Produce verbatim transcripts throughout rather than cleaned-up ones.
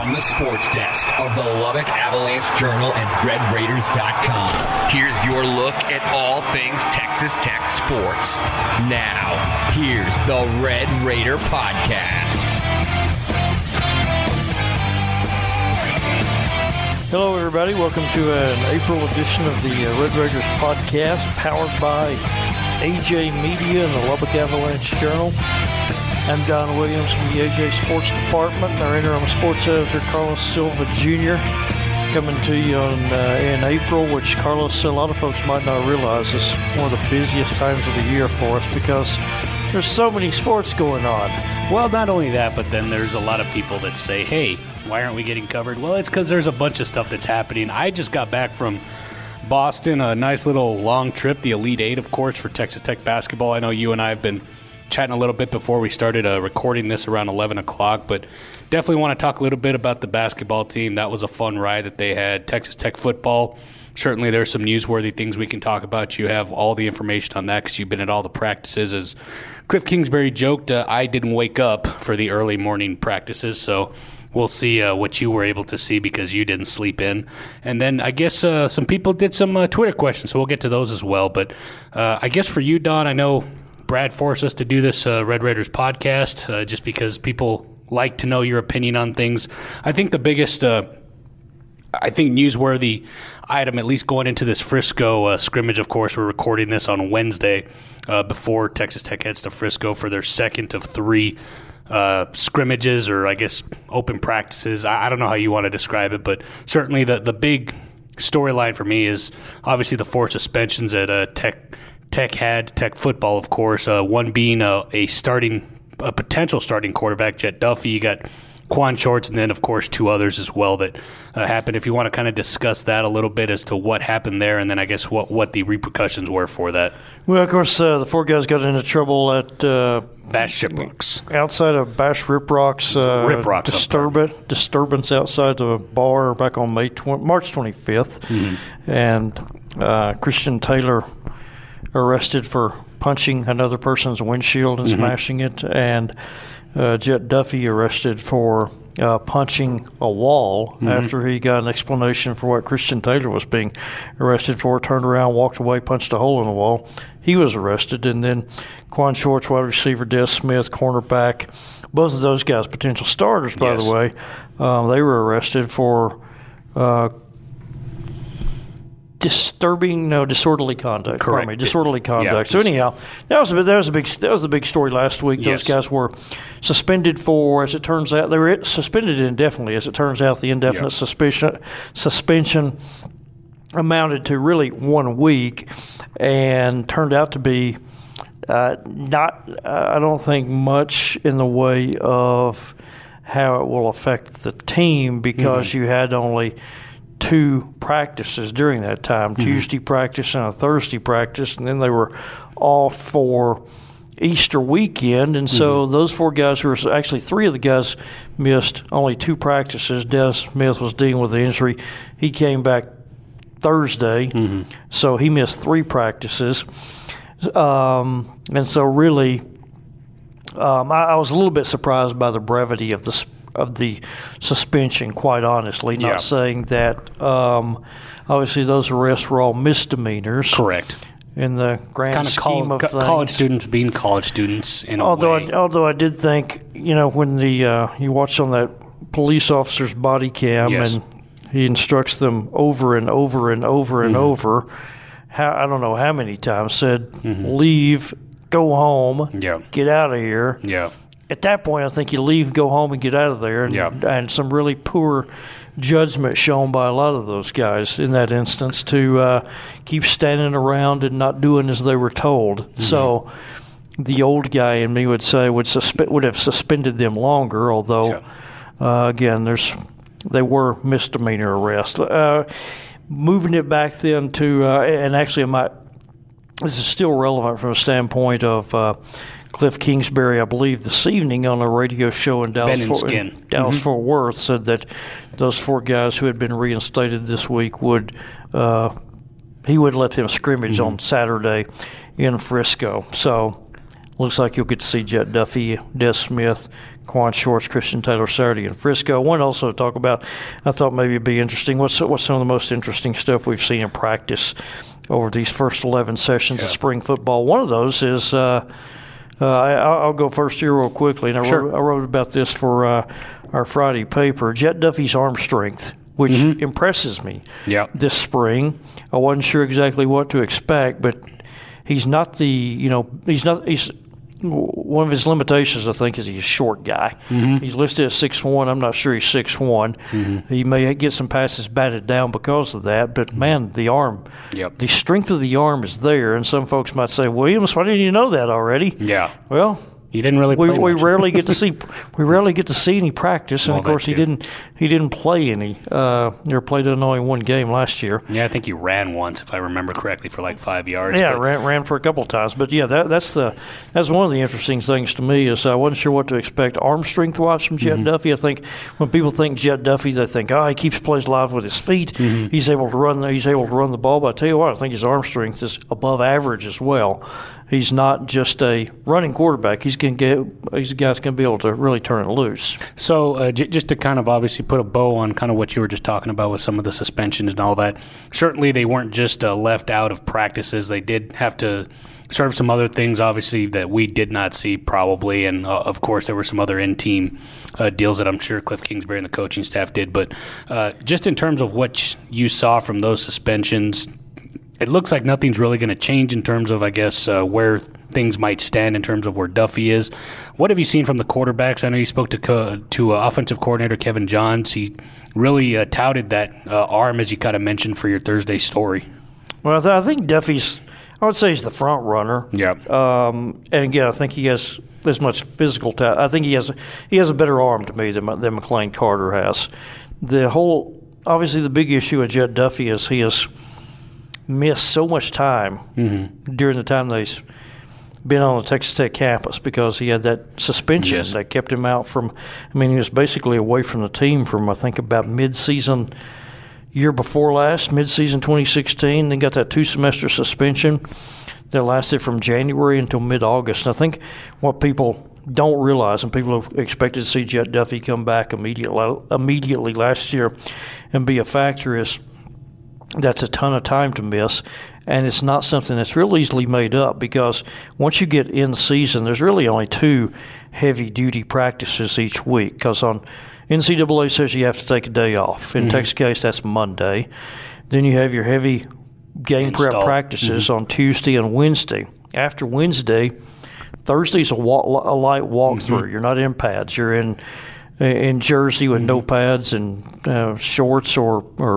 From the sports desk of the Lubbock Avalanche Journal and Red Raiders dot com, here's your look at all things Texas Tech sports. Now, here's the Red Raider Podcast. Hello, everybody. Welcome to an April edition of the uh, Red Raiders Podcast, powered by A J Media and the Lubbock Avalanche Journal. I'm Don Williams from the A J Sports Department, and our interim sports editor, Carlos Silva Junior, coming to you on, uh, in April, which, Carlos, a lot of folks might not realize is one of the busiest times of the year for us because there's so many sports going on. Well, not only that, but then there's a lot of people that say, hey, why aren't we getting covered? Well, it's because there's a bunch of stuff that's happening. I just got back from Boston, a nice little long trip, the Elite Eight, of course, for Texas Tech basketball. I know you and I have been chatting a little bit before we started uh, recording this around eleven o'clock, but definitely want to talk a little bit about the basketball team. That was a fun ride that they had. Texas Tech football, certainly there's some newsworthy things we can talk about. You have all the information on that because you've been at all the practices. As Cliff Kingsbury joked, uh, I didn't wake up for the early morning practices, so we'll see uh, what you were able to see because you didn't sleep in. And then I guess uh, some people did some uh, Twitter questions, so we'll get to those as well. But uh, I guess for you, Don, I know Brad forced us to do this uh, Red Raiders podcast uh, just because people like to know your opinion on things. I think the biggest, uh, I think, newsworthy item, at least going into this Frisco uh, scrimmage, of course, we're recording this on Wednesday uh, before Texas Tech heads to Frisco for their second of three uh, scrimmages, or I guess open practices. I, I don't know how you want to describe it, but certainly the, the big storyline for me is obviously the four suspensions at uh, Tech Tech had, Tech football, of course, uh, one being a, a starting, a potential starting quarterback, Jett Duffy. You got Quan Shorts, and then, of course, two others as well that uh, happened. If you want to kind of discuss that a little bit as to what happened there, and then I guess what, what the repercussions were for that. Well, of course, uh, the four guys got into trouble at uh, Bash Shiprocks. Outside of Bash Riprocks. Uh, Riprocks. Disturbance, disturbance outside the bar back on May twenty, March twenty-fifth. Mm-hmm. And uh, Christian Taylor arrested for punching another person's windshield and mm-hmm. smashing it, and uh, Jett Duffy arrested for uh, punching a wall mm-hmm. after he got an explanation for what Christian Taylor was being arrested for, turned around, walked away, punched a hole in the wall. He was arrested, and then Quan Shorts, wide receiver, Des Smith, cornerback, both of those guys, potential starters, by yes. the way, um, they were arrested for uh, Disturbing, no, disorderly conduct. Correct. Pardon me, disorderly conduct. Yeah, so anyhow, that was a, that was a big that was the big story last week. Those yes. guys were suspended for, as it turns out, they were suspended indefinitely. As it turns out, the indefinite yep. suspicion suspension amounted to really one week, and turned out to be uh, not. Uh, I don't think much in the way of how it will affect the team because mm-hmm. you had only two practices during that time, mm-hmm. Tuesday practice and a Thursday practice, and then they were off for Easter weekend, and so mm-hmm. those four guys who were actually three of the guys missed only two practices. Des Smith was dealing with the injury. He came back Thursday, mm-hmm. so he missed three practices. Um, and so really, um, I, I was a little bit surprised by the brevity of the of the suspension, quite honestly, not yeah. saying that um, obviously those arrests were all misdemeanors. Correct. In the grand kind of scheme col- of co- things. College students being college students in a although way. I, although I did think, you know, when the uh, you watch on that police officer's body cam yes. and he instructs them over and over and over and mm-hmm. over, how I don't know how many times, said, mm-hmm. leave, go home, yeah. get out of here. Yeah. At that point, I think you leave, go home, and get out of there. And, yeah. and some really poor judgment shown by a lot of those guys in that instance to uh, keep standing around and not doing as they were told. Mm-hmm. So the old guy in me would say would suspe- would have suspended them longer, although, yeah. uh, again, there's they were misdemeanor arrests. Uh, moving it back then to, uh, and actually I might, this is still relevant from a standpoint of uh, Cliff Kingsbury, I believe, this evening on a radio show in Dallas, Fort, in Dallas mm-hmm. Fort Worth, said that those four guys who had been reinstated this week would uh, he would let them scrimmage mm-hmm. on Saturday in Frisco. So looks like you'll get to see Jet Duffy, Des Smith, Quan Shorts, Christian Taylor Saturday in Frisco. I want to also talk about, I thought maybe it'd be interesting, what's, what's some of the most interesting stuff we've seen in practice over these first eleven sessions yeah. of spring football. One of those is, uh, uh, I, I'll go first here real quickly, and I, sure. wrote, I wrote about this for uh, our Friday paper. Jet Duffy's arm strength, which mm-hmm. impresses me yep. this spring. I wasn't sure exactly what to expect, but he's not the, you know, he's not, he's, one of his limitations, I think, is he's a short guy. Mm-hmm. He's listed at six one. I'm not sure he's six one. Mm-hmm. He may get some passes batted down because of that, but, man, the arm, yep. the strength of the arm is there, and some folks might say, Williams, why didn't you know that already? Yeah. Well, he didn't really play we, we much. rarely get to see we rarely get to see any practice, and well, of course he didn't he didn't play any. Uh, or played in only one game last year. Yeah, I think he ran once, if I remember correctly, for like five yards. Yeah, but. ran ran for a couple of times, but yeah, that that's the that's one of the interesting things to me is I wasn't sure what to expect arm strength wise from Jet mm-hmm. Duffy. I think when people think Jet Duffy, they think, oh, he keeps plays live with his feet. Mm-hmm. He's able to run. He's able to run the ball. But I tell you what, I think his arm strength is above average as well. He's not just a running quarterback. He's going to get. He's a guy's going to be able to really turn it loose. So uh, j- just to kind of obviously put a bow on kind of what you were just talking about with some of the suspensions and all that, certainly they weren't just uh, left out of practices. They did have to serve some other things, obviously, that we did not see probably. And, uh, of course, there were some other in-team uh, deals that I'm sure Cliff Kingsbury and the coaching staff did. But uh, just in terms of what you saw from those suspensions, it looks like nothing's really going to change in terms of, I guess, uh, where things might stand in terms of where Duffy is. What have you seen from the quarterbacks? I know you spoke to co- to uh, offensive coordinator Kevin Johns. He really uh, touted that uh, arm, as you kind of mentioned, for your Thursday story. Well, I, th- I think Duffy's, I would say he's the front runner. Yeah. Um, and, again, I think he has as much physical talent. I think he has he has a better arm to me than, than McLean Carter has. The whole, obviously the big issue with Jet Duffy is he has – missed so much time mm-hmm. during the time that he's been on the Texas Tech campus because he had that suspension yes. that kept him out from – I mean, he was basically away from the team from, I think, about mid-season year before last, mid-season twenty sixteen. Then got that two-semester suspension that lasted from January until mid-August. And I think what people don't realize, and people have expected to see Jet Duffy come back immediately, immediately last year and be a factor, is – that's a ton of time to miss, and it's not something that's real easily made up because once you get in season, there's really only two heavy-duty practices each week because on N C double A says you have to take a day off. In mm-hmm. Texas case, that's Monday. Then you have your heavy game Install. prep practices mm-hmm. on Tuesday and Wednesday. After Wednesday, Thursday's a, walk, a light walkthrough. Mm-hmm. You're not in pads. You're in in jersey with mm-hmm. no pads and uh, shorts or or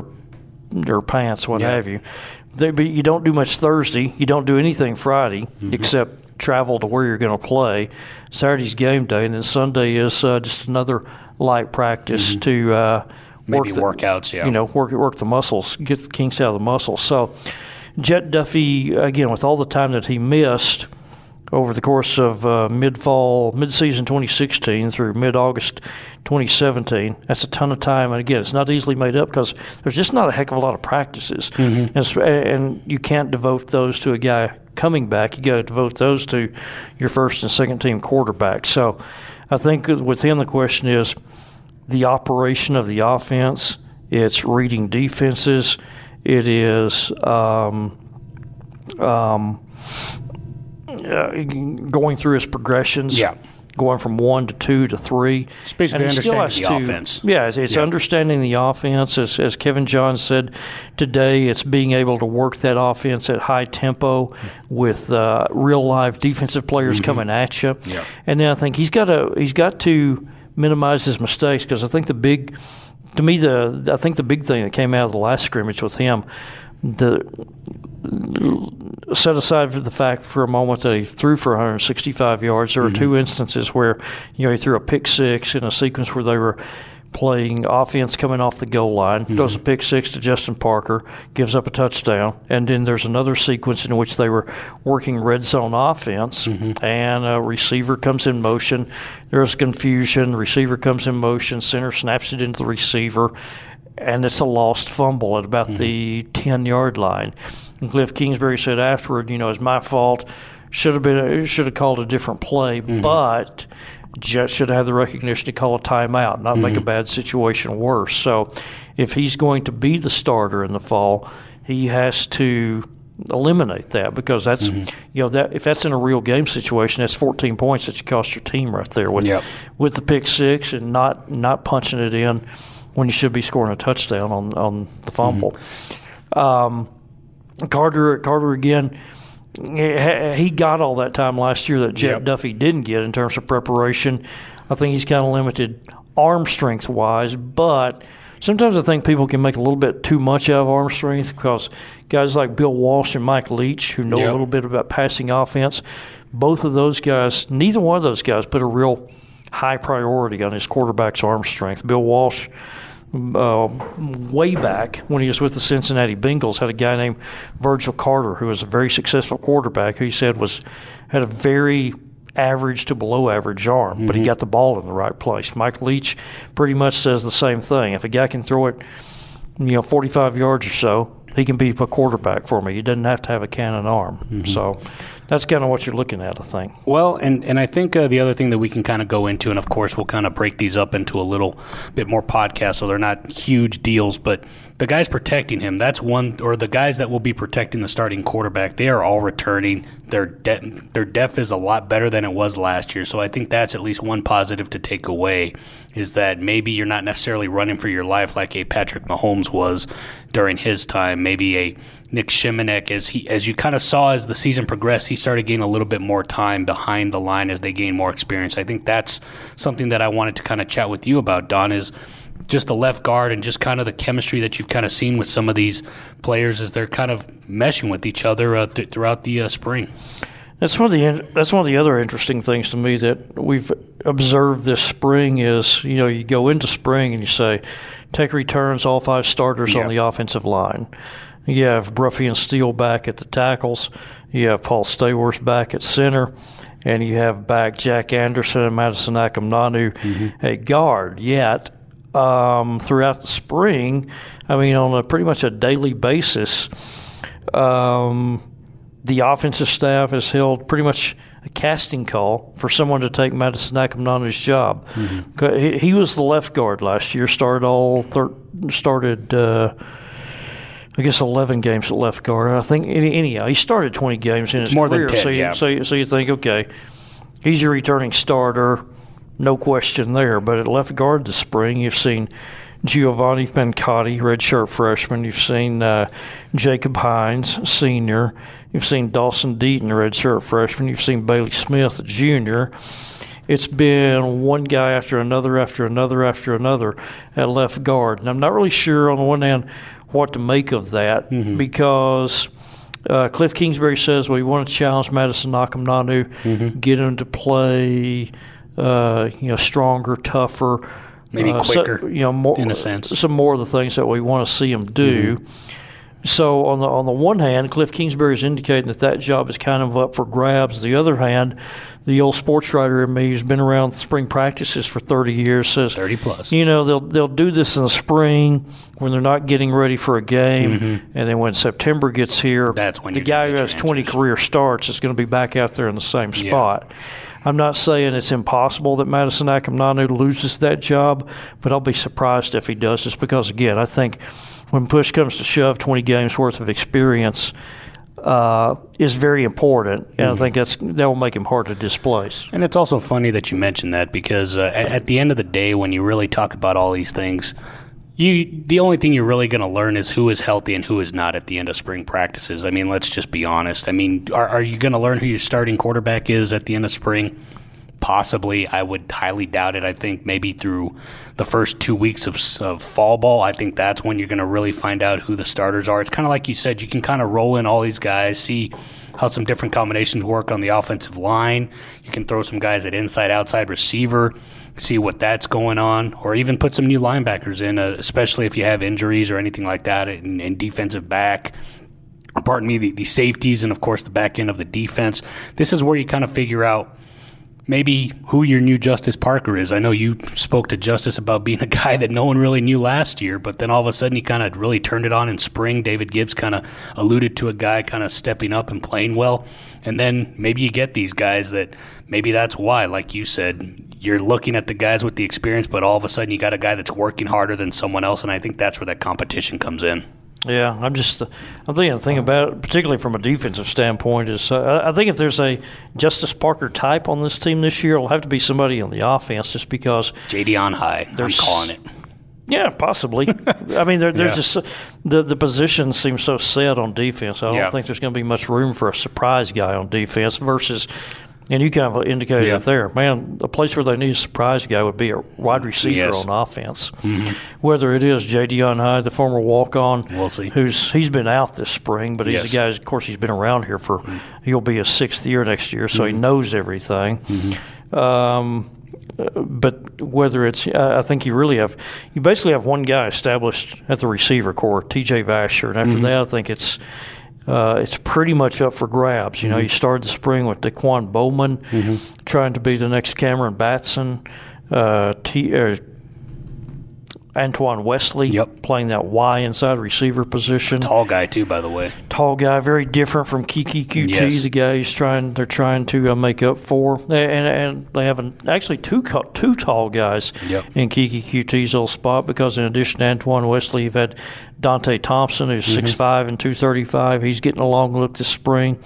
or pants, what yeah. have you. They, but you don't do much Thursday. You don't do anything Friday mm-hmm. except travel to where you're going to play. Saturday's game day, and then Sunday is uh, just another light practice mm-hmm. to uh, maybe work the, workouts. Yeah, you know, work work the muscles, get the kinks out of the muscles. So, Jet Duffy, again, with all the time that he missed over the course of uh, mid-fall, mid-season twenty sixteen through mid-August twenty seventeen. That's a ton of time. And, again, it's not easily made up because there's just not a heck of a lot of practices. Mm-hmm. And, and you can't devote those to a guy coming back. You got to devote those to your first and second-team quarterback. So I think with him the question is the operation of the offense. It's reading defenses. It is um, um, – Uh, going through his progressions, yeah. going from one to two to three. It's basically and understanding the to, offense. Yeah, it's, it's yeah. understanding the offense. As, as Kevin Johns said today, it's being able to work that offense at high tempo with uh, real live defensive players mm-hmm. coming at you. Yeah. And then I think he's got to he's got to minimize his mistakes because I think the big, to me the I think the big thing that came out of the last scrimmage with him, the set aside for the fact for a moment that he threw for one hundred sixty-five yards. There were mm-hmm. two instances where, you know, he threw a pick six in a sequence where they were playing offense coming off the goal line, mm-hmm. throws a pick six to Justin Parker, gives up a touchdown, and then there's another sequence in which they were working red zone offense, mm-hmm. and a receiver comes in motion. There's confusion. Receiver comes in motion. Center snaps it into the receiver, and it's a lost fumble at about mm-hmm. the ten-yard line. And Cliff Kingsbury said afterward, you know, it's my fault. should have been should have called a different play, mm-hmm. but Jets should have had the recognition to call a timeout, not mm-hmm. make a bad situation worse. So if he's going to be the starter in the fall, he has to eliminate that, because that's mm-hmm. you know that if that's in a real game situation, that's fourteen points that you cost your team right there with yep. with the pick six and not not punching it in when you should be scoring a touchdown on on the fumble. Mm-hmm. Um, Carter Carter again. He got all that time last year that Jet yep. Duffy didn't get in terms of preparation. I think he's kind of limited arm strength wise, but sometimes I think people can make a little bit too much out of arm strength, because guys like Bill Walsh and Mike Leach, who know yep. a little bit about passing offense, both of those guys, neither one of those guys put a real high priority on his quarterback's arm strength. Bill Walsh, Uh, way back when he was with the Cincinnati Bengals, had a guy named Virgil Carter, who was a very successful quarterback, who he said was had a very average to below average arm, mm-hmm. but he got the ball in the right place. Mike Leach pretty much says the same thing. If a guy can throw it, you know, forty-five yards or so, he can be a quarterback for me. He doesn't have to have a cannon arm. Mm-hmm. So that's kind of what you're looking at, I think. Well, and, and I think uh, the other thing that we can kind of go into, and of course we'll kind of break these up into a little bit more podcast, so they're not huge deals, but the guys protecting him, that's one, or the guys that will be protecting the starting quarterback, they are all returning. Their, de- their depth is a lot better than it was last year, so I think that's at least one positive to take away, is that maybe you're not necessarily running for your life like a Patrick Mahomes was during his time, maybe a Nick Shimanek, as he as you kind of saw as the season progressed, he started getting a little bit more time behind the line as they gained more experience. I think that's something that I wanted to kind of chat with you about, Don, is just the left guard and just kind of the chemistry that you've kind of seen with some of these players as they're kind of meshing with each other uh, th- throughout the uh, spring. That's one of the that's one of the other interesting things to me that we've observed this spring is, you know, you go into spring and you say, take returns, all five starters yeah. on the offensive line. You have Bruffy and Steele back at the tackles. You have Paul Staworth back at center. And you have back Jack Anderson and Madison Akamnanu mm-hmm. at guard. Yet, um, throughout the spring, I mean, on a pretty much a daily basis, um, the offensive staff has held pretty much a casting call for someone to take Madison Akamnanu's job. Mm-hmm. He, he was the left guard last year, started all thir- started uh, – I guess eleven games at left guard. I think anyhow he started twenty games in his More career. Than ten, so, you, yeah. so, you, so you think, okay, he's your returning starter, no question there. But at left guard this spring, you've seen Giovanni Bencotti, redshirt freshman. You've seen uh, Jacob Hines, senior. You've seen Dawson Deaton, redshirt freshman. You've seen Bailey Smith, junior. It's been one guy after another after another after another at left guard. And I'm not really sure on the one hand what to make of that mm-hmm. because uh, Cliff Kingsbury says, well, we want to challenge Madison Akamnanu, mm-hmm. get him to play uh, you know, stronger, tougher. Maybe uh, quicker, so, you know, more, in a sense. Some more of the things that we want to see him do. Mm-hmm. So on the on the one hand, Cliff Kingsbury is indicating that that job is kind of up for grabs. The other hand, the old sports writer in me who's been around spring practices for thirty years says, thirty plus. You know, they'll they'll do this in the spring when they're not getting ready for a game, mm-hmm. and then when September gets here, that's when the guy who has twenty career starts is going to be back out there in the same spot. Yeah. I'm not saying it's impossible that Madison Akamnanu loses that job, but I'll be surprised if he does, just because, again, I think when push comes to shove, twenty games worth of experience uh, is very important, and mm-hmm. I think that's that will make him hard to displace. And it's also funny that you mentioned that because uh, at, at the end of the day, when you really talk about all these things, you the only thing you're really going to learn is who is healthy and who is not at the end of spring practices. I mean, let's just be honest. I mean, are, are you going to learn who your starting quarterback is at the end of spring? Possibly. I would highly doubt it. I think maybe through the first two weeks of, of fall ball, I think that's when you're going to really find out who the starters are. It's kind of like you said, you can kind of roll in all these guys, see how some different combinations work on the offensive line. You can throw some guys at inside, outside receiver, see what that's going on, or even put some new linebackers in, uh, especially if you have injuries or anything like that, and, and defensive back. Pardon me, the, the safeties and, of course, the back end of the defense. This is where you kind of figure out maybe who your new Justice Parker is. I know you spoke to Justice about being a guy that no one really knew last year, but then all of a sudden he kind of really turned it on in spring. David Gibbs kind of alluded to a guy kind of stepping up and playing well. And then maybe you get these guys that maybe that's why, like you said, you're looking at the guys with the experience, but all of a sudden you got a guy that's working harder than someone else, and I think that's where that competition comes in. Yeah, I'm just I'm thinking the thing about it, particularly from a defensive standpoint, is uh, I think if there's a Justice Parker type on this team this year, it'll have to be somebody on the offense, just because J D on high. I'm calling it. Yeah, possibly. I mean, there, there's yeah. just the the position seems so set on defense. I don't yeah. think there's going to be much room for a surprise guy on defense versus. And you kind of indicated yeah. it there. Man, a place where they need a surprise guy would be a wide receiver yes. on offense. Mm-hmm. Whether it is J D on high, the former walk-on, we'll see. who's he's been out this spring, but he's yes. a guy, of course, he's been around here for, mm-hmm. he'll be his sixth year next year, so mm-hmm. he knows everything. Mm-hmm. Um, but whether it's, I think you really have, you basically have one guy established at the receiver corps, T J Vasher, and after mm-hmm. that, I think it's, Uh, it's pretty much up for grabs. You know, mm-hmm. you started the spring with Daquan Bowman mm-hmm. trying to be the next Cameron Batson, uh, T, uh, Antoine Wesley yep. playing that Y inside receiver position. A tall guy too, by the way. Tall guy, very different from Kiki Q T, yes. the guy he's trying. They're trying to uh, make up for, and and they have an, actually two two tall guys yep. in Kiki Q T's old spot, because in addition to Antoine Wesley, you've had Dante Thompson, who's six mm-hmm. five and two thirty-five. He's getting a long look this spring.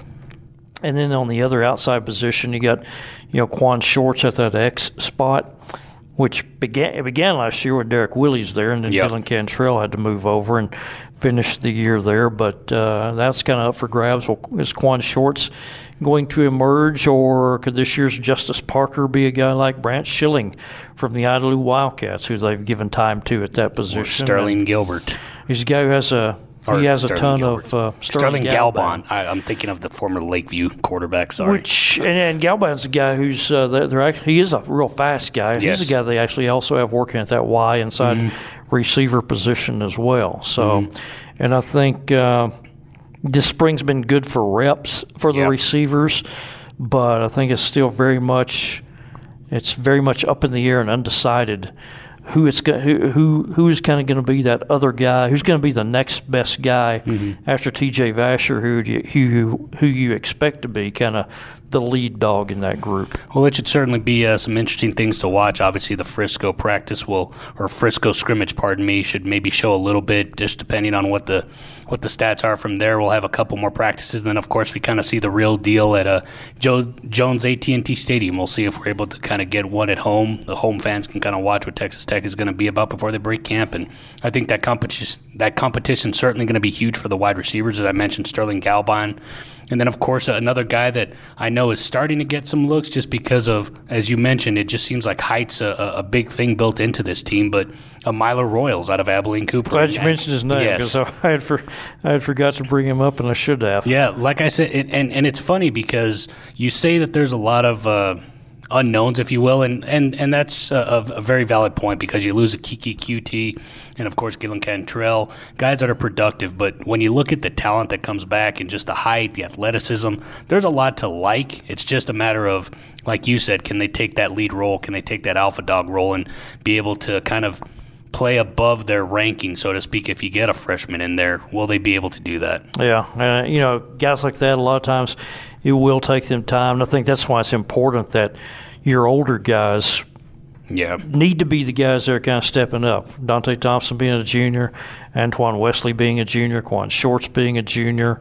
And then on the other outside position, you got, you know, Quan Shorts at that X spot, which began it began last year with Derek Willies there, and then yep. Dylan Cantrell had to move over and finish the year there. But uh, that's kind of up for grabs. Well, is Quan Shorts going to emerge, or could this year's Justice Parker be a guy like Brant Schilling from the Idalou Wildcats, who they've given time to at that position? Or Sterling and Gilbert. He's a guy who has a Or he has Sterling a ton Gilbert. of uh, Sterling, Sterling Galban. Galban. I, I'm thinking of the former Lakeview quarterback. Sorry, Which and, and Galban's a guy who's uh, they're, they're actually, he is a real fast guy. Yes. He's a guy they actually also have working at that Y inside mm-hmm. receiver position as well. So, mm-hmm. and I think uh, this spring's been good for reps for the yep. receivers, but I think it's still very much it's very much up in the air and undecided. Who it's who who who is kind of going to be that other guy? Who's going to be the next best guy mm-hmm. after T J Vasher? Who do you, who who you expect to be kind of the lead dog in that group? Well, it should certainly be uh, some interesting things to watch. Obviously, the Frisco practice will, or Frisco scrimmage, pardon me, should maybe show a little bit, just depending on what the what the stats are from there. We'll have a couple more practices, and then of course we kind of see the real deal at uh, Joe Jones A T and T Stadium. We'll see if we're able to kind of get one at home. The home fans can kind of watch what Texas Tech is going to be about before they break camp, and I think that competition that competition is certainly going to be huge for the wide receivers, as I mentioned, Sterling Galban. And then, of course, another guy that I know is starting to get some looks just because of, as you mentioned, it just seems like height's a, a big thing built into this team, but a Milo Royals out of Abilene Cooper. Glad you mentioned his name, because yes. I, had for, I had forgot to bring him up, and I should have. Yeah, like I said, it, and, and it's funny because you say that there's a lot of uh, unknowns, if you will, and, and, and that's a, a very valid point, because you lose a Kiki Q T and, of course, Dylan Cantrell, guys that are productive. But when you look at the talent that comes back and just the height, the athleticism, there's a lot to like. It's just a matter of, like you said, can they take that lead role? Can they take that alpha dog role and be able to kind of play above their ranking, so to speak? If you get a freshman in there, will they be able to do that? Yeah, uh, you know, guys like that, a lot of times it will take them time. And I think that's why it's important that your older guys yeah. need to be the guys that are kind of stepping up. Dante Thompson being a junior, Antoine Wesley being a junior, Quan Shorts being a junior.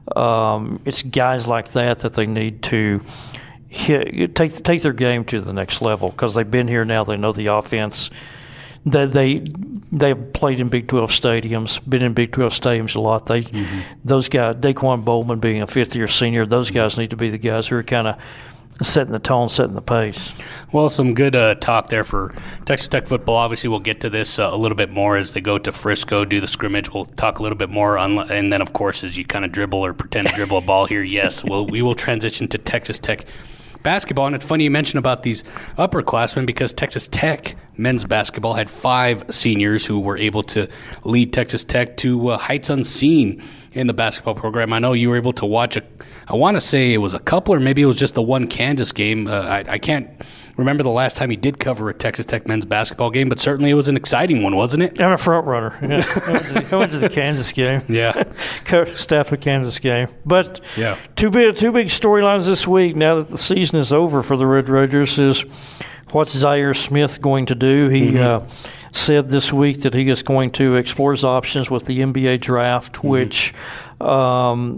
Um, it's guys like that that they need to hit, take take their game to the next level, because they've been here now. They know the offense. That they they've played in Big twelve stadiums, been in Big twelve stadiums a lot. They mm-hmm. those guys, Daquan Bowman being a fifth year senior, those guys need to be the guys who are kind of setting the tone, setting the pace. Well, some good uh, talk there for Texas Tech football. Obviously, we'll get to this uh, a little bit more as they go to Frisco, do the scrimmage. We'll talk a little bit more, on, and then, of course, as you kind of dribble or pretend to dribble a ball here, yes, we'll, we will transition to Texas Tech basketball. And it's funny you mentioned about these upperclassmen because Texas Tech men's basketball had five seniors who were able to lead Texas Tech to uh, heights unseen in the basketball program. I know you were able to watch, a, I want to say it was a couple or maybe it was just the one Kansas game. Uh, I, I can't remember the last time you did cover a Texas Tech men's basketball game, but certainly it was an exciting one, wasn't it? I'm a front runner. Yeah. I, went to the, I went to the Kansas game. Yeah. Staff the Kansas game. But yeah. two big, two big storylines this week, now that the season is over for the Red Raiders, is what's Zaire Smith going to do? He mm-hmm. uh, said this week that he is going to explore his options with the N B A draft, mm-hmm. which um,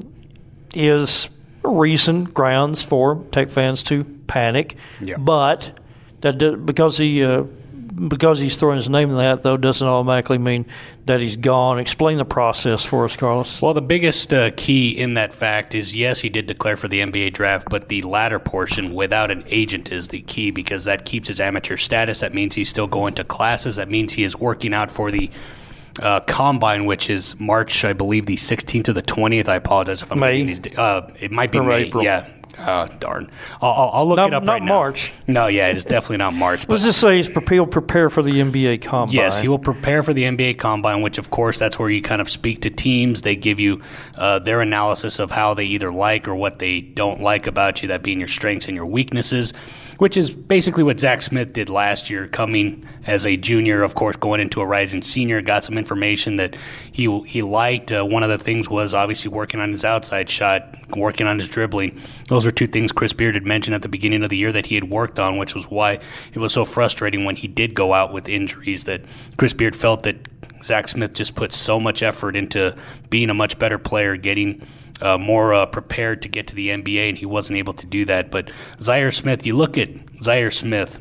is reason, grounds for Tech fans to panic. Yeah. But that because he uh, because he's throwing his name in that, though, doesn't automatically mean that he's gone. Explain the process for us, Carlos. Well, the biggest uh, key in that fact is, yes, he did declare for the N B A draft, but the latter portion without an agent is the key because that keeps his amateur status. That means he's still going to classes. That means he is working out for the uh, Combine, which is March, I believe, the sixteenth to the twentieth. I apologize if I'm May. getting these. Uh, it might be or May. April. Yeah. Oh, darn. I'll, I'll look not, it up not right now. Not March. No, yeah, it is definitely not March. But let's just say he's pre- he'll prepare for the N B A Combine. Yes, he will prepare for the N B A Combine, which, of course, that's where you kind of speak to teams. They give you uh, their analysis of how they either like or what they don't like about you, that being your strengths and your weaknesses, which is basically what Zach Smith did last year, coming as a junior, of course, going into a rising senior, got some information that he he liked. Uh, one of the things was obviously working on his outside shot, working on his dribbling. Those are two things Chris Beard had mentioned at the beginning of the year that he had worked on, which was why it was so frustrating when he did go out with injuries, that Chris Beard felt that Zach Smith just put so much effort into being a much better player, getting Uh, more uh, prepared to get to the N B A, and he wasn't able to do that. But Zaire Smith, you look at Zaire Smith,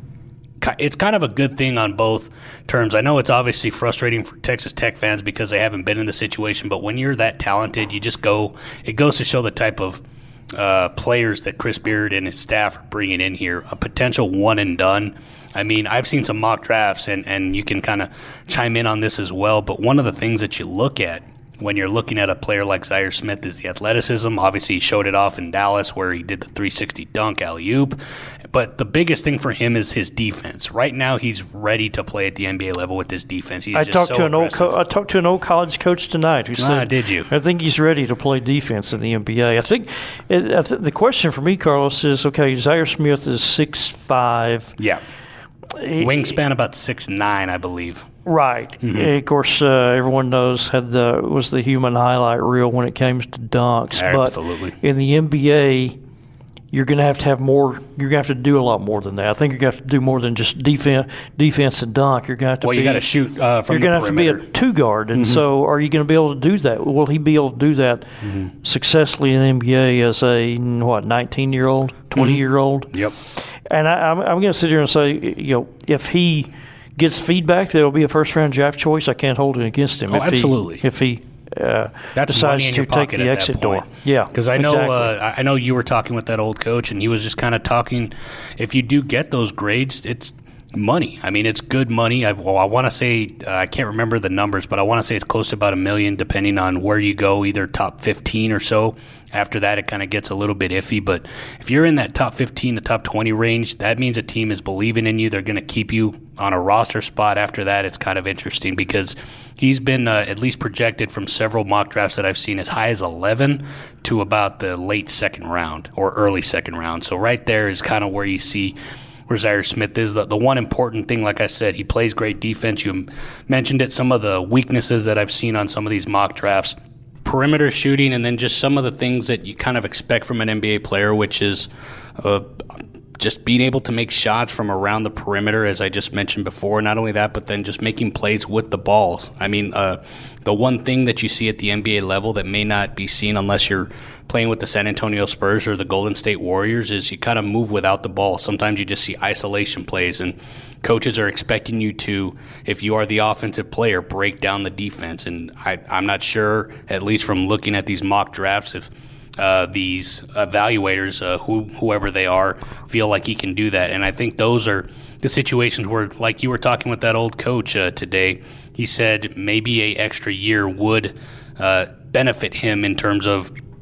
it's kind of a good thing on both terms. I know it's obviously frustrating for Texas Tech fans because they haven't been in the situation, but when you're that talented, you just go – it goes to show the type of uh, players that Chris Beard and his staff are bringing in here, a potential one and done. I mean, I've seen some mock drafts, and, and you can kind of chime in on this as well, but one of the things that you look at when you're looking at a player like Zaire Smith is the athleticism. Obviously, he showed it off in Dallas where he did the three sixty dunk alley-oop. But the biggest thing for him is his defense. Right now, he's ready to play at the N B A level with his defense. He's I just talked so to an aggressive. old co- I talked to an old college coach tonight who said, ah, "Did you? I think he's ready to play defense in the N B A." I think, it, I th- the question for me, Carlos, is okay. Zaire Smith is six five. Yeah, he, wingspan about six nine, I believe. Right. Mm-hmm. Of course, uh, everyone knows had the was the human highlight reel when it came to dunks. Absolutely. But in the N B A, you're going to have to have more. You're going to have to do a lot more than that. I think you're going to have to do more than just defense, defense and dunk. You're going to have to. Well, be, you got to shoot uh, from You're the going to have to be a two guard, and mm-hmm. so are you going to be able to do that? Will he be able to do that mm-hmm. successfully in the N B A as a what nineteen year old, twenty year old? Mm-hmm. Yep. And I, I'm, I'm going to sit here and say, you know, if he gets feedback that it'll be a first round draft choice, I can't hold it against him. Oh, if absolutely. He, if he uh, That's decides money in to your take pocket the at exit that point. door. Yeah, because I know exactly. uh, I know you were talking with that old coach, and he was just kind of talking. If you do get those grades, it's money. I mean, it's good money. I, well, I want to say uh, I can't remember the numbers, but I want to say it's close to about a million, depending on where you go, either top fifteen or so. After that, it kind of gets a little bit iffy. But if you're in that top fifteen to top twenty range, that means a team is believing in you. They're going to keep you on a roster spot. After that, it's kind of interesting because he's been uh, at least projected from several mock drafts that I've seen as high as eleven to about the late second round or early second round. So right there is kind of where you see where Zaire Smith is. The, the one important thing, like I said, he plays great defense. You mentioned it, some of the weaknesses that I've seen on some of these mock drafts. Perimeter shooting, and then just some of the things that you kind of expect from an N B A player, which is uh, just being able to make shots from around the perimeter, as I just mentioned before. Not only that, but then just making plays with the balls. I mean, uh, the one thing that you see at the N B A level that may not be seen unless you're playing with the San Antonio Spurs or the Golden State Warriors is you kind of move without the ball. Sometimes you just see isolation plays, and coaches are expecting you to, if you are the offensive player, break down the defense. And I, I'm not sure, at least from looking at these mock drafts, if uh, these evaluators, uh, who, whoever they are, feel like he can do that. And I think those are the situations where, like you were talking with that old coach uh, today, he said maybe a extra year would uh, benefit him in terms of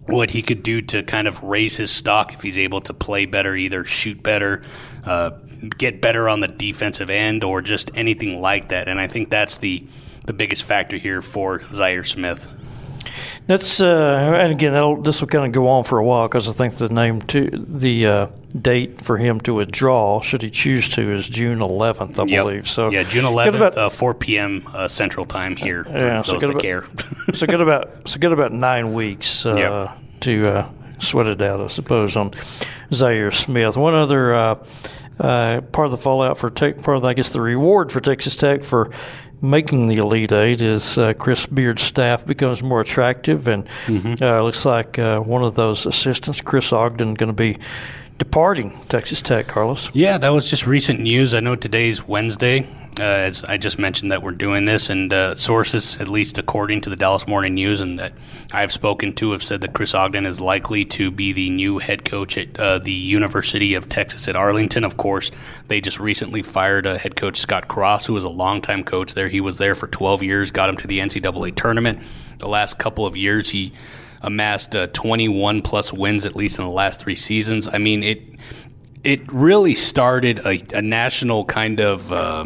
what he could do to kind of raise his stock if he's able to play better, either shoot better, uh, get better on the defensive end, or just anything like that. And I think that's the, the biggest factor here for Zhaire Smith. That's uh, and again, that'll, this will kind of go on for a while because I think the name to the uh, date for him to withdraw, should he choose to, is June eleventh, I yep. believe. So yeah, June eleventh, about, uh, four p.m. Uh, Central Time here. For yeah, those so that about, care. so get about so get about nine weeks uh, yep. to uh, sweat it out, I suppose, on Zhaire Smith. One other uh, uh, part of the fallout for Tech, part of I guess the reward for Texas Tech for making the Elite Eight is uh, Chris Beard's staff becomes more attractive, and mm-hmm. uh, looks like uh, one of those assistants, Chris Ogden, going to be departing Texas Tech, Carlos. Yeah, that was just recent news. I know today's Wednesday, uh, as I just mentioned that we're doing this, and uh, sources, at least according to the Dallas Morning News, and that I've spoken to, have said that Chris Ogden is likely to be the new head coach at uh, the University of Texas at Arlington. Of course, they just recently fired uh, head coach Scott Cross, who was a longtime coach there. He was there for twelve years, got him to the N C double A tournament. The last couple of years, he amassed uh, twenty-one plus wins, at least in the last three seasons. I mean, it it really started a, a national kind of uh,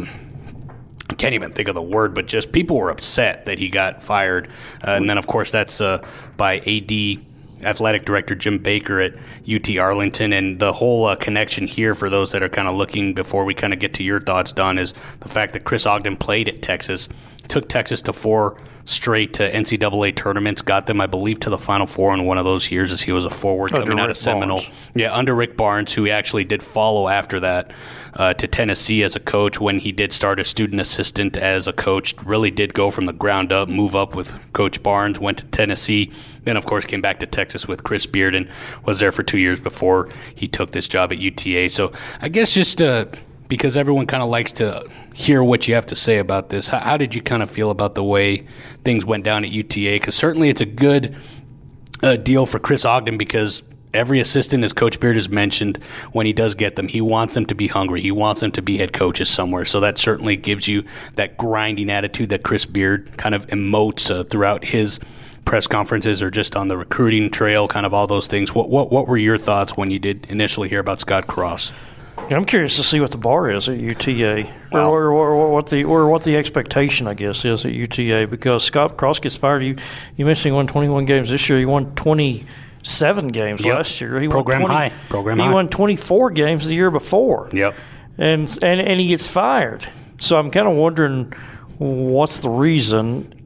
I can't even think of the word, but just people were upset that he got fired. Uh, and then, of course, that's uh, by A D, Athletic Director Jim Baker at U T Arlington. And the whole uh, connection here, for those that are kind of looking before we kind of get to your thoughts, Don, is the fact that Chris Ogden played at Texas, took Texas to four straight to N C double A tournaments, got them, I believe, to the Final Four in one of those years as he was a forward under coming out Rick of Seminole. Barnes. Yeah, under Rick Barnes, who he actually did follow after that uh, to Tennessee as a coach when he did start as student assistant as a coach. Really did go from the ground up, move up with Coach Barnes, went to Tennessee, then, of course, came back to Texas with Chris Beard and was there for two years before he took this job at U T A. So I guess just uh, because everyone kind of likes to hear what you have to say about this, how, how did you kind of feel about the way things went down at U T A? Because certainly it's a good uh, deal for Chris Ogden, because every assistant, as Coach Beard has mentioned, when he does get them, he wants them to be hungry. He wants them to be head coaches somewhere. So that certainly gives you that grinding attitude that Chris Beard kind of emotes uh, throughout his press conferences or just on the recruiting trail, kind of all those things. What what what were your thoughts when you did initially hear about Scott Cross? Yeah, I'm curious to see what the bar is at U T A, Well, or, or, or what the or what the expectation, I guess, is at U T A, because Scott Cross gets fired. You you mentioned he won twenty-one games this year. He won twenty-seven games Yep. last year. He Program won twenty, high. Program he high. won twenty-four games the year before. Yep. And and and he gets fired. So I'm kind of wondering what's the reason.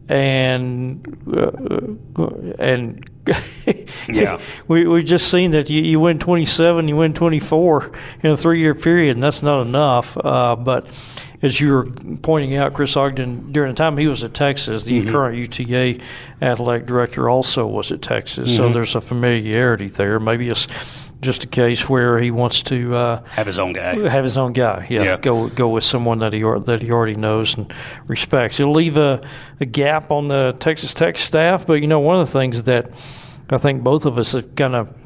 And uh, and Yeah. we we just seen that you, you win twenty-seven, you win twenty-four in a three-year period, and that's not enough. Uh, but as you were pointing out, Chris Ogden, during the time he was at Texas, the mm-hmm. current U T A athletic director also was at Texas. Mm-hmm. So there's a familiarity there. Maybe it's just a case where he wants to uh, have his own guy. Have his own guy, yeah. yeah. Go go with someone that he that he already knows and respects. It'll leave a, a gap on the Texas Tech staff, but you know, one of the things that I think both of us have kind of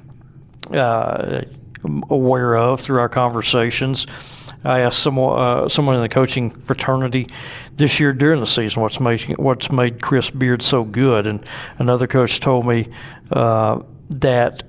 uh, aware of through our conversations. I asked someone uh, someone in the coaching fraternity this year during the season what's made what's made Chris Beard so good, and another coach told me uh, that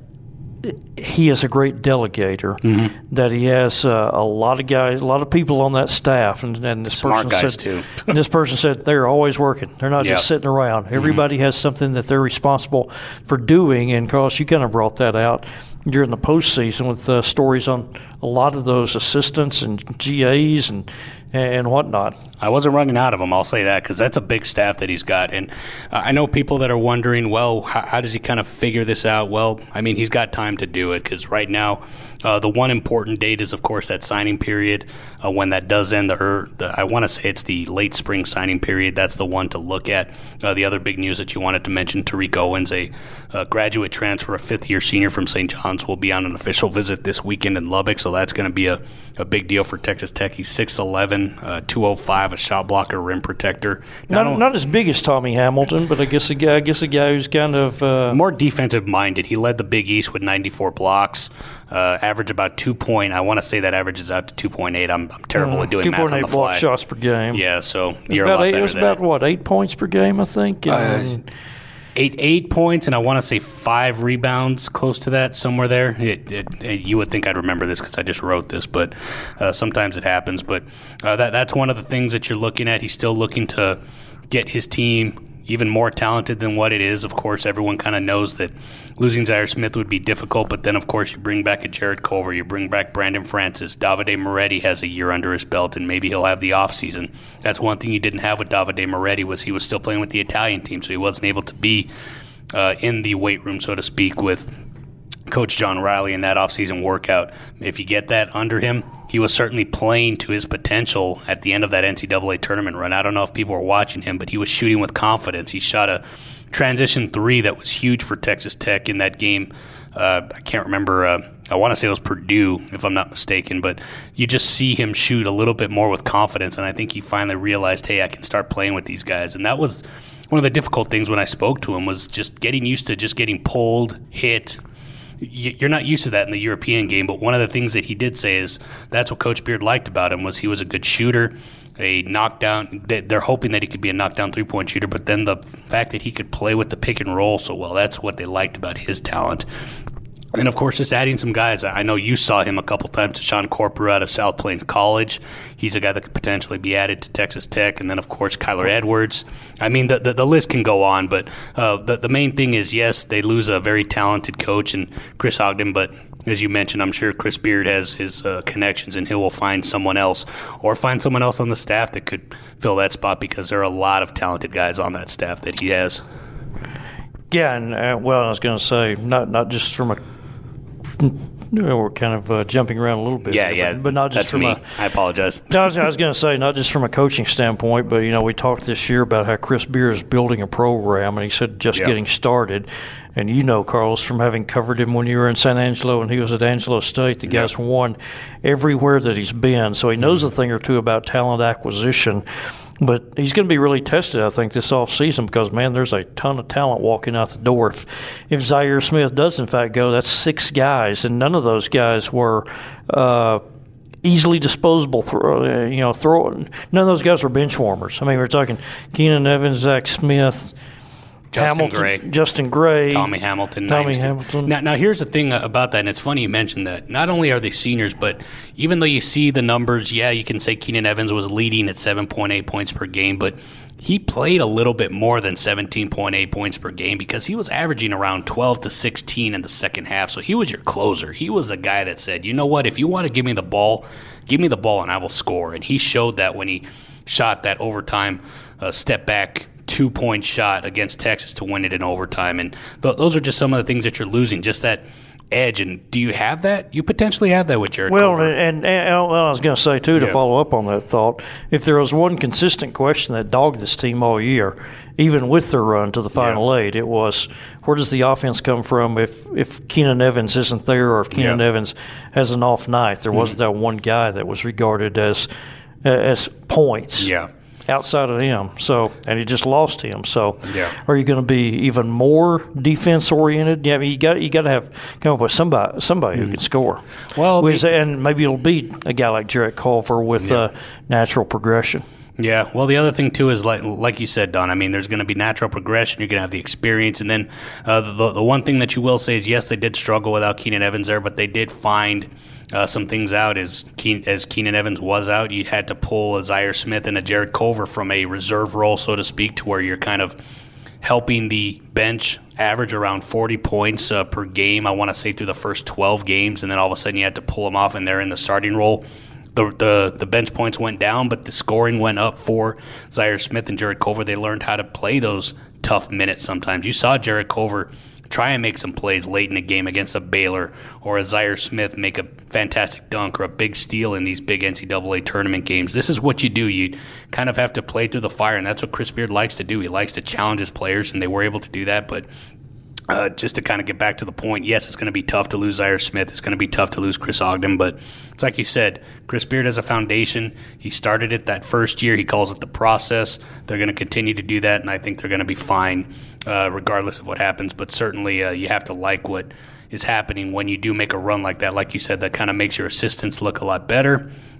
he is a great delegator, mm-hmm. that he has uh, a lot of guys, a lot of people on that staff, and, and this Smart person guys said, too. and this person said they're always working. They're not yep. just sitting around. Everybody mm-hmm. has something that they're responsible for doing, and Carlos, you kind of brought that out during the postseason with uh, stories on a lot of those assistants and G As and and whatnot. I wasn't running out of them, I'll say that, because that's a big staff that he's got. And uh, I know people that are wondering, well, how, how does he kind of figure this out? Well, I mean, he's got time to do it, because right now uh, the one important date is, of course, that signing period. Uh, when that does end, the, er, the I want to say it's the late spring signing period. That's the one to look at. Uh, the other big news that you wanted to mention, Tariq Owens, a uh, graduate transfer, a fifth-year senior from Saint John's, will be on an official visit this weekend in Lubbock, so that's going to be a, a big deal for Texas Tech. He's six eleven, uh, two oh five, a shot blocker, rim protector. Not not, not as big as Tommy Hamilton, but I guess a guy, I guess a guy who's kind of uh, more defensive-minded. He led the Big East with ninety-four blocks, uh, average about two point. I want to say that averages out to two point eight. I'm, I'm terrible uh, at doing math on the fly. two point eight block shots per game. Yeah, so it's you're about a lot eight, better It was than about, it. what, eight points per game, I think? Uh, and, Eight eight points, and I want to say five rebounds, close to that, somewhere there. It, it, it, you would think I'd remember this because I just wrote this, but uh, sometimes it happens. But uh, that that's one of the things that you're looking at. He's still looking to get his team even more talented than what it is. Of course, everyone kind of knows that losing Zaire Smith would be difficult, but then, of course, you bring back a Jared Culver, you bring back Brandon Francis. Davide Moretti has a year under his belt, and maybe he'll have the offseason. That's one thing you didn't have with Davide Moretti was he was still playing with the Italian team, so he wasn't able to be uh, in the weight room, so to speak, with Coach John Riley in that offseason workout. If you get that under him, he was certainly playing to his potential at the end of that N C double A tournament run. I don't know if people were watching him, but he was shooting with confidence. He shot a transition three that was huge for Texas Tech in that game. Uh, I can't remember. Uh, I want to say it was Purdue, if I'm not mistaken. But you just see him shoot a little bit more with confidence, and I think he finally realized, hey, I can start playing with these guys. And that was one of the difficult things when I spoke to him was just getting used to just getting pulled, hit. You're not used to that in the European game, but one of the things that he did say is that's what Coach Beard liked about him was he was a good shooter, a knockdown. They're hoping that he could be a knockdown three-point shooter, but then the fact that he could play with the pick and roll so well, that's what they liked about his talent. And, of course, just adding some guys. I know you saw him a couple times, Sean Corporal out of South Plains College. He's a guy that could potentially be added to Texas Tech. And then, of course, Kyler Edwards. I mean, the the, the list can go on. But uh, the, the main thing is, yes, they lose a very talented coach in Chris Ogden. But as you mentioned, I'm sure Chris Beard has his uh, connections, and he will find someone else or find someone else on the staff that could fill that spot because there are a lot of talented guys on that staff that he has. Yeah, and, uh, well, I was going to say, not not just from a we're kind of uh, jumping around a little bit. Yeah, there, yeah. But, but not just That's from me. a. I apologize. I was, I was going to say, not just from a coaching standpoint, but, you know, we talked this year about how Chris Beard is building a program, and he said just yeah. getting started. And you know, Carlos, from having covered him when you were in San Angelo and he was at Angelo State, the guy's yeah. won everywhere that he's been. So he knows mm-hmm. a thing or two about talent acquisition. But he's going to be really tested, I think, this offseason because, man, there's a ton of talent walking out the door. If, if Zaire Smith does, in fact, go, that's six guys, and none of those guys were uh, easily disposable. Throw, you know, throw. None of those guys were bench warmers. I mean, we're talking Keenan Evans, Zach Smith, Justin Hamilton, Gray. Justin Gray. Tommy Hamilton. Tommy Hamilton. Now, now, here's the thing about that, and it's funny you mentioned that. Not only are they seniors, but even though you see the numbers, yeah, you can say Keenan Evans was leading at seven point eight points per game, but he played a little bit more than seventeen point eight points per game because he was averaging around twelve to sixteen in the second half. So he was your closer. He was the guy that said, you know what, if you want to give me the ball, give me the ball and I will score. And he showed that when he shot that overtime uh, step back two-point shot against Texas to win it in overtime. And th- those are just some of the things that you're losing, just that edge. And do you have that? You potentially have that with Jared Well, Culver. and, and well, I was going to say, too, to Yeah. follow up on that thought, if there was one consistent question that dogged this team all year, even with their run to the Final Yeah. Eight, it was, where does the offense come from if, if Keenan Evans isn't there or if Keenan Yeah. Evans has an off night? There wasn't that one guy that was regarded as as points. Yeah. Outside of him, so and he just lost him. So, Yeah. are you going to be even more defense oriented? Yeah, I mean, you got you got to have come up with somebody somebody who can score. Well, with, the- and maybe it'll be a guy like Jared Culver with Yeah. uh, natural progression. Yeah, well, the other thing, too, is like like you said, Don, I mean, there's going to be natural progression. You're going to have the experience. And then uh, the, the one thing that you will say is, yes, they did struggle without Keenan Evans there, but they did find uh, some things out. As, Keen, as Keenan Evans was out, you had to pull a Zaire Smith and a Jared Culver from a reserve role, so to speak, to where you're kind of helping the bench average around forty points uh, per game, I want to say, through the first twelve games. And then all of a sudden you had to pull them off, and they're in the starting role. The, the the bench points went down, but the scoring went up for Zaire Smith and Jared Culver. They learned how to play those tough minutes sometimes. You saw Jared Culver try and make some plays late in the game against a Baylor, or a Zaire Smith make a fantastic dunk or a big steal in these big N C double A tournament games. This is what you do. You kind of have to play through the fire, and that's what Chris Beard likes to do. He likes to challenge his players, and they were able to do that, but Uh, just to kind of get back to the point, yes, it's going to be tough to lose Zaire Smith. It's going to be tough to lose Chris Ogden, but it's like you said, Chris Beard has a foundation. He started it that first year. He calls it the process. They're going to continue to do that, and I think they're going to be fine uh, regardless of what happens. But certainly uh, you have to like what is happening when you do make a run like that. Like you said, that kind of makes your assistants look a lot better.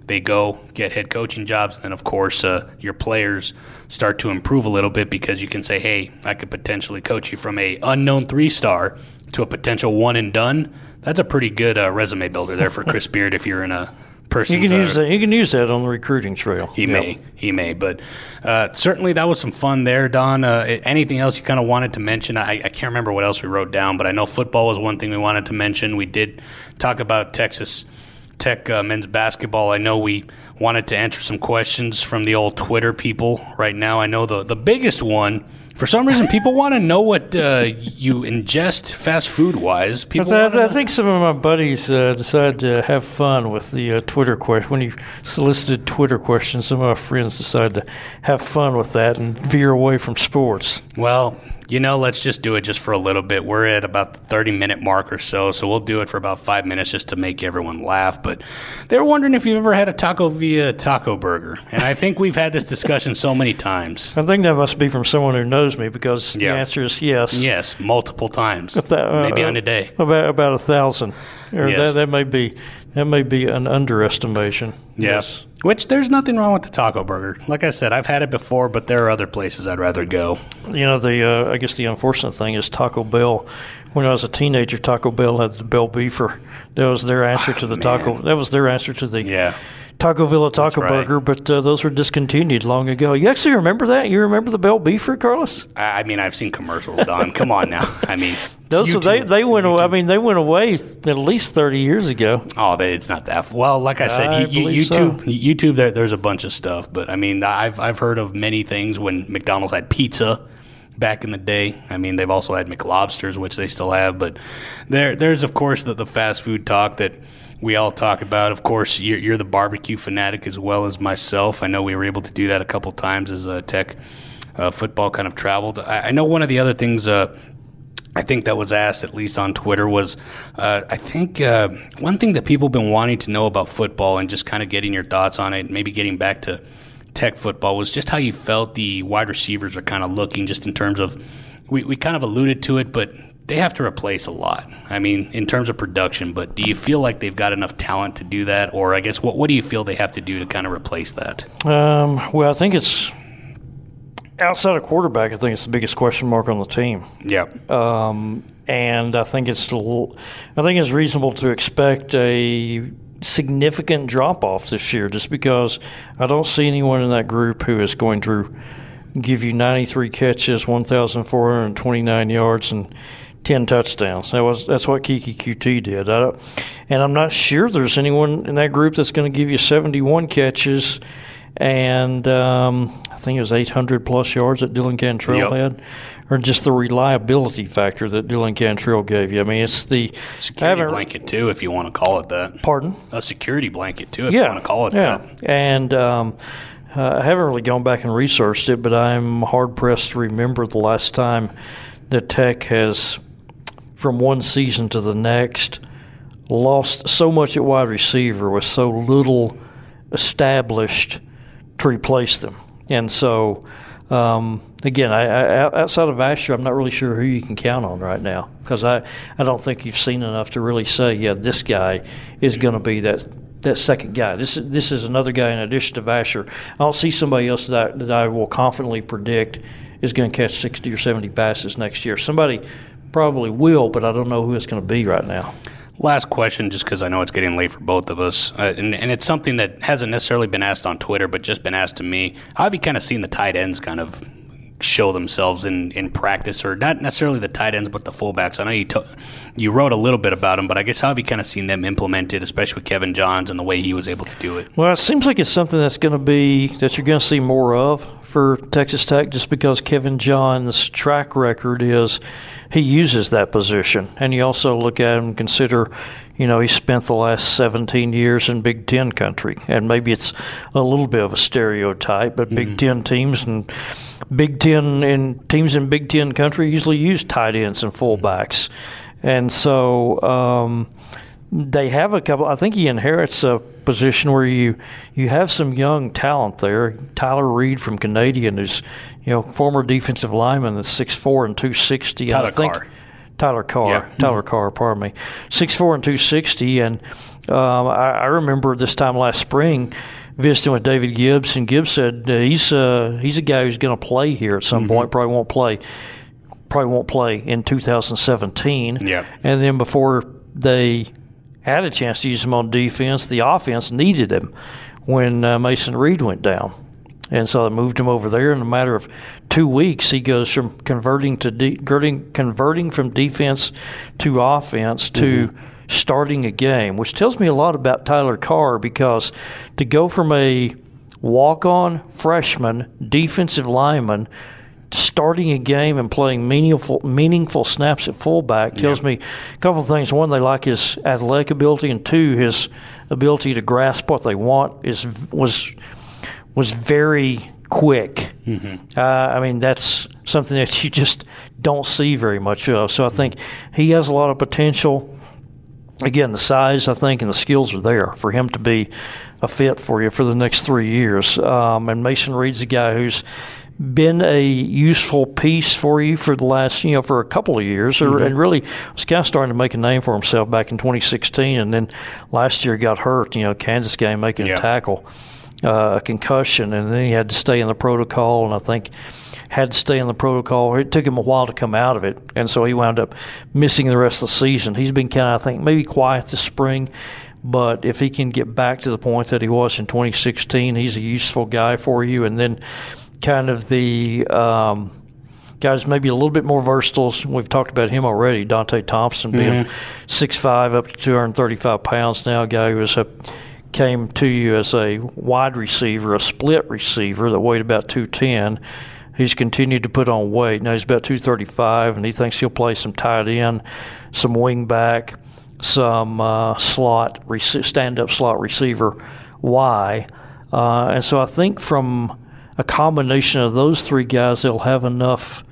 they go get head coaching jobs. And then, of course, uh, your players start to improve a little bit because you can say, hey, I could potentially coach you from a unknown three-star to a potential one and done. That's a pretty good uh, resume builder there for Chris Beard if you're in a person. You can use that. You can use that on the recruiting trail. He yep. may. He may. But uh, certainly that was some fun there, Don. Uh, anything else you kind of wanted to mention? I, I can't remember what else we wrote down, but I know football was one thing we wanted to mention. We did talk about Texas Tech uh, men's basketball. I know we wanted to answer some questions from the old Twitter people right now. I know the, the biggest one, for some reason, people want to know what uh, you ingest fast food-wise. People I, I think some of my buddies uh, decided to have fun with the uh, Twitter question. When you solicited Twitter questions, some of my friends decided to have fun with that and veer away from sports. Well, you know, let's just do it just for a little bit. We're at about the thirty-minute mark or so, so we'll do it for about five minutes just to make everyone laugh. But they were wondering if you've ever had a taco via Taco Burger. And I think we've had this discussion so many times. I think that must be from someone who knows me because yeah. the answer is yes. Yes, multiple times. That, uh, Maybe on a day. About about a thousand. Or yes. that, that may be that may be an underestimation. Yes. Which there's nothing wrong with the Taco Burger. Like I said, I've had it before, but there are other places I'd rather go. You know, the uh, I guess the unfortunate thing is Taco Bell. When I was a teenager, Taco Bell had the Bell Beefer. That was their answer oh, to the man. taco. That was their answer to the yeah. Taco Villa Taco right. Burger, but uh, those were discontinued long ago. You actually remember that? You remember the Bell Beefer, Carlos? I mean, I've seen commercials, Don. Come on now. I mean, those YouTube, they they went. YouTube. I mean, they went away at least thirty years ago. Oh, they, it's not that. Well, like I said, I you, believe YouTube, so. YouTube. There, there's a bunch of stuff, but I mean, I've I've heard of many things when McDonald's had pizza back in the day. I mean, they've also had McLobsters, which they still have, but there there's of course the, the fast food talk that we all talk about. Of course, you're, you're the barbecue fanatic as well as myself. I know we were able to do that a couple times as uh, Tech uh, football kind of traveled. I, I know one of the other things uh, I think that was asked, at least on Twitter, was uh, I think uh, one thing that people have been wanting to know about football and just kind of getting your thoughts on it, maybe getting back to Tech football, was just how you felt the wide receivers are kind of looking just in terms of, we, we kind of alluded to it, but they have to replace a lot. I mean, in terms of production, but do you feel like they've got enough talent to do that? Or I guess, what, what do you feel they have to do to kind of replace that? Um, well, I think it's outside of quarterback. I think it's the biggest question mark on the team. Yeah. Um, and I think it's little, I think it's reasonable to expect a significant drop off this year, just because I don't see anyone in that group who is going to give you ninety-three catches, one thousand four hundred twenty-nine yards, and ten touchdowns. That was that's what Kiki Q T did. I don't, and I'm not sure there's anyone in that group that's going to give you seventy-one catches and um, I think it was eight hundred plus yards that Dylan Cantrell yep. had, or just the reliability factor that Dylan Cantrell gave you. I mean, it's the security blanket too, if you want to call it that. Pardon? A security blanket too, if yeah, you want to call it yeah. that. And um, uh, I haven't really gone back and researched it, but I'm hard pressed to remember the last time that Tech has, from one season to the next, lost so much at wide receiver with so little established to replace them. And so, um, again, I, I, outside of Asher, I'm not really sure who you can count on right now, because I, I don't think you've seen enough to really say, yeah, this guy is going to be that that second guy. This is this is another guy in addition to Asher. I don't see somebody else that I, that I will confidently predict is going to catch sixty or seventy passes next year. Somebody probably will, but I don't know who it's going to be right now. Last question, just because I know it's getting late for both of us, uh, and, and it's something that hasn't necessarily been asked on Twitter, but just been asked to me. How have you kind of seen the tight ends kind of show themselves in, in practice, or not necessarily the tight ends, but the fullbacks? I know you t- you wrote a little bit about them, but I guess how have you kind of seen them implemented, especially with Kevin Johns and the way he was able to do it? Well, it seems like it's something that's going to be, that you're going to see more of for Texas Tech, just because Kevin Johns' track record is he uses that position. And you also look at him and consider, you know, he spent the last seventeen years in Big Ten country. And maybe it's a little bit of a stereotype, but mm-hmm. Big Ten teams and Big Ten and teams in Big Ten country usually use tight ends and fullbacks. And so um, they have a couple. I think he inherits a position where you you have some young talent there. Tyler Reed from Canadian, who's, you know, former defensive lineman that's six foot four and two sixty. Tyler I think, Carr. Tyler Carr. Yeah. Tyler mm-hmm. Carr, pardon me. six foot four and two sixty. And um, I, I remember this time last spring visiting with David Gibbs, and Gibbs said uh, he's uh, he's a guy who's going to play here at some mm-hmm. point. Probably won't play. Probably won't play in two thousand seventeen. Yeah. And then before they had a chance to use him on defense, the offense needed him when uh, Mason Reed went down. And so they moved him over there. In a matter of two weeks, he goes from converting to de- converting, converting from defense to offense to mm-hmm. starting a game, which tells me a lot about Tyler Carr, because to go from a walk-on freshman defensive lineman starting a game and playing meaningful meaningful snaps at fullback tells yeah. me a couple of things. One, they like his athletic ability, and two, his ability to grasp what they want is was was very quick. Mm-hmm. Uh, I mean, that's something that you just don't see very much of. So I think he has a lot of potential. Again, the size, I think, and the skills are there for him to be a fit for you for the next three years. Um, and Mason Reed's a guy who's been a useful piece for you for the last, you know, for a couple of years, or, mm-hmm. and really was kind of starting to make a name for himself back in twenty sixteen, and then last year got hurt, you know, Kansas game making yeah. a tackle, uh, a concussion, and then he had to stay in the protocol, and I think had to stay in the protocol. It took him a while to come out of it, and so he wound up missing the rest of the season. He's been kind of, I think, maybe quiet this spring, but if he can get back to the point that he was in twenty sixteen, he's a useful guy for you. And then kind of the um, guys maybe a little bit more versatile. We've talked about him already. Dante Thompson being mm-hmm. six five, up to two hundred thirty-five pounds now. A guy who was a, came to you as a wide receiver, a split receiver that weighed about two ten. He's continued to put on weight. Now he's about two thirty-five, and he thinks he'll play some tight end, some wing back, some uh, slot, rec- stand-up slot receiver Y. Uh, and so I think from a combination of those three guys, they'll have enough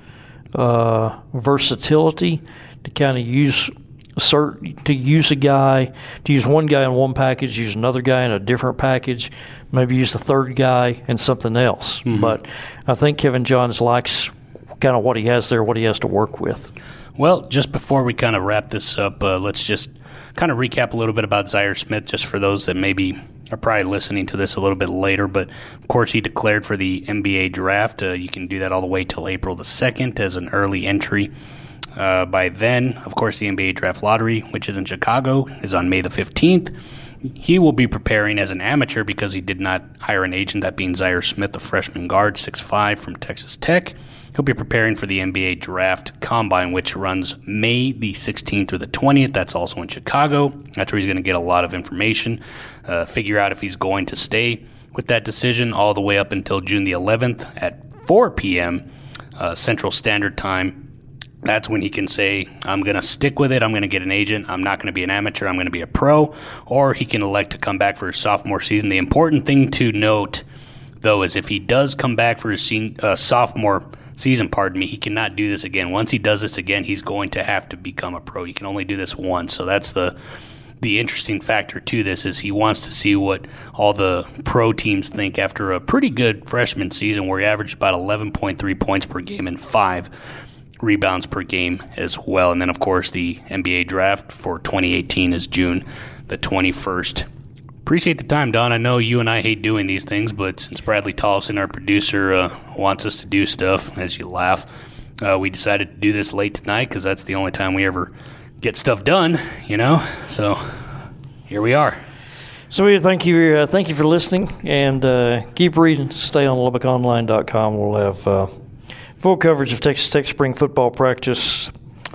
uh, versatility to kind of use certain, to use a guy, to use one guy in one package, use another guy in a different package, maybe use the third guy in something else. Mm-hmm. But I think Kevin Johns likes kind of what he has there, what he has to work with. Well, just before we kind of wrap this up, uh, let's just kind of recap a little bit about Zaire Smith, just for those that maybe are probably listening to this a little bit later. But, of course, he declared for the N B A draft. Uh, you can do that all the way till April the second as an early entry. Uh, by then, of course, the N B A draft lottery, which is in Chicago, is on May the fifteenth. He will be preparing as an amateur because he did not hire an agent, that being Zaire Smith, a freshman guard, six five from Texas Tech. He'll be preparing for the N B A draft combine, which runs May the sixteenth through the twentieth. That's also in Chicago. That's where he's going to get a lot of information, uh, figure out if he's going to stay with that decision all the way up until June the eleventh at four p.m. Uh, Central Standard Time. That's when he can say, I'm going to stick with it, I'm going to get an agent, I'm not going to be an amateur, I'm going to be a pro, or he can elect to come back for his sophomore season. The important thing to note, though, is if he does come back for his sen- uh, sophomore season, pardon me, he cannot do this again. Once he does this again, he's going to have to become a pro. He can only do this once. So that's the the interesting factor to this, is he wants to see what all the pro teams think after a pretty good freshman season where he averaged about eleven point three points per game and five rebounds per game as well. And then, of course, the N B A draft for twenty eighteen is June the twenty-first. Appreciate the time, Don. I know you and I hate doing these things, but since Bradley Tollefson, our producer, uh, wants us to do stuff, as you laugh, uh, we decided to do this late tonight because that's the only time we ever get stuff done, you know? So here we are. So we thank you, uh, thank you for listening, and uh, keep reading. Stay on Lubbock Online dot com. We'll have uh, full coverage of Texas Tech spring football practice,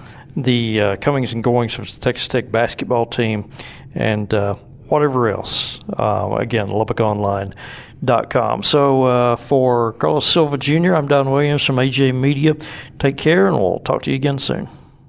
the uh, comings and goings of the Texas Tech basketball team, and uh, whatever else. Uh, again, Lubbock Online dot com. So uh, for Carlos Silva Junior, I'm Don Williams from A J Media. Take care, and we'll talk to you again soon.